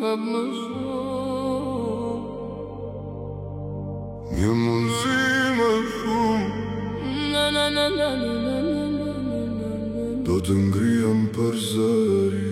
Mie mulțime tot îngrie în părzării.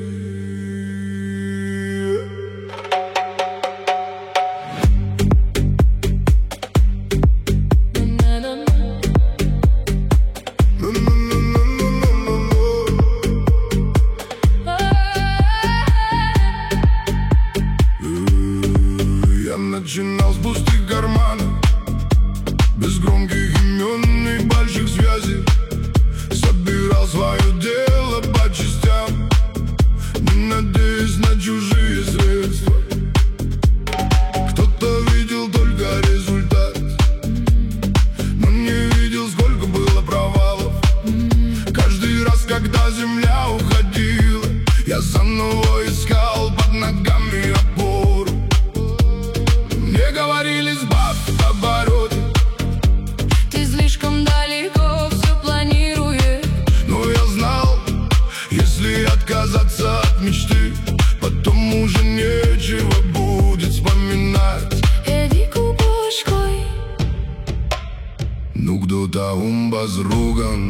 Я начинал с пустых карманов, без громких имен и больших связей. Собирал свое дело по частям, не надеясь на чужие средства. Кто-то видел только результат, но не видел, сколько было провалов. Каждый раз, когда земля уходила, я заново искал под ногами опору. Мне говорили: сбавь обороты, ты слишком далеко все планируешь. но я знал, если отказаться от мечты, потом уже нечего будет вспоминать. Edicu pușcoi, Nu кто-то базруган,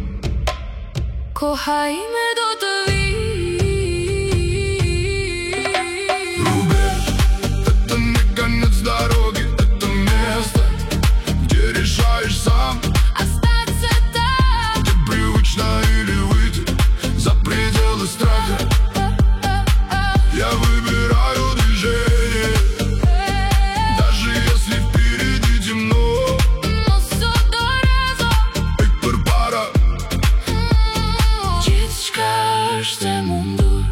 cohaime дотови. Рубеж — это не конец дороги, это место, где решаешь сам, Остаться там, где привычно или выйти за пределы страха. Я выбираю движение, даже если впереди темно. но все дорого. Эй, пара, Птичка, жди мунdur.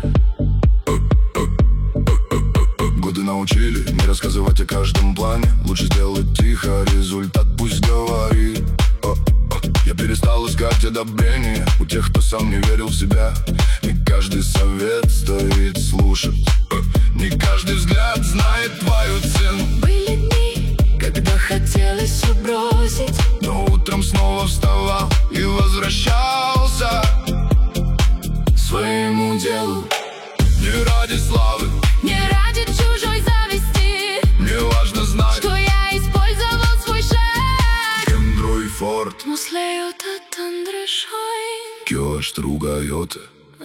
годы научили не рассказывать о каждом плане. Лучше сделать тихо, результат пусть говорит. Я перестал искать одобрения у тех, кто сам не верил в себя. Не каждый совет стоит слушать, не каждый взгляд знает твою цену. Были дни, когда хотелось все бросить, Но утром снова вставал и возвращался к своему делу. Не ради славы, не ради чужой зависти, мне важно знать, что я использовал свой шаг. Кендрой Форд, Muslejota tandrešojn. Кёш Тругайоте.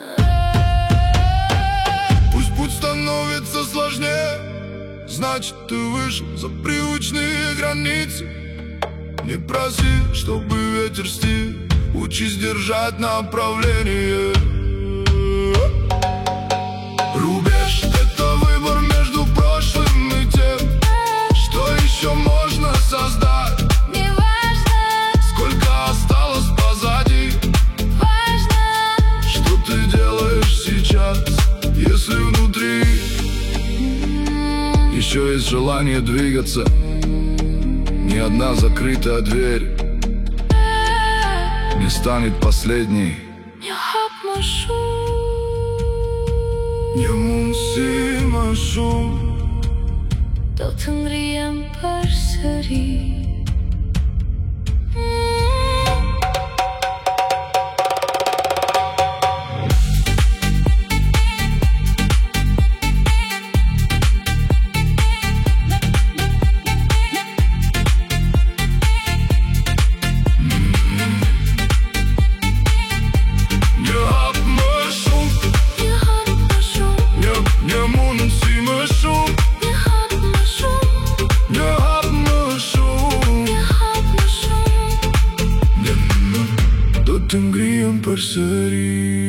Пусть путь становится сложнее, значит, ты вышел за привычные границы. Не проси, чтобы ветер стих, учись держать направление. Рубеж — это выбор между прошлым и тем, что еще можно создать. Неважно, Сколько осталось позади, важно, что ты делаешь сейчас, если внутри еще есть желание двигаться. Ни одна закрытая дверь не станет последней. я хапмашу. Не мусимашу, Do të ngrihem përsëri. не хапмашу, Nie hapmaшу, не мусимашу, nie hapmaшу, не хапмашу. nie hapmašu. Tot îngrie în părsării.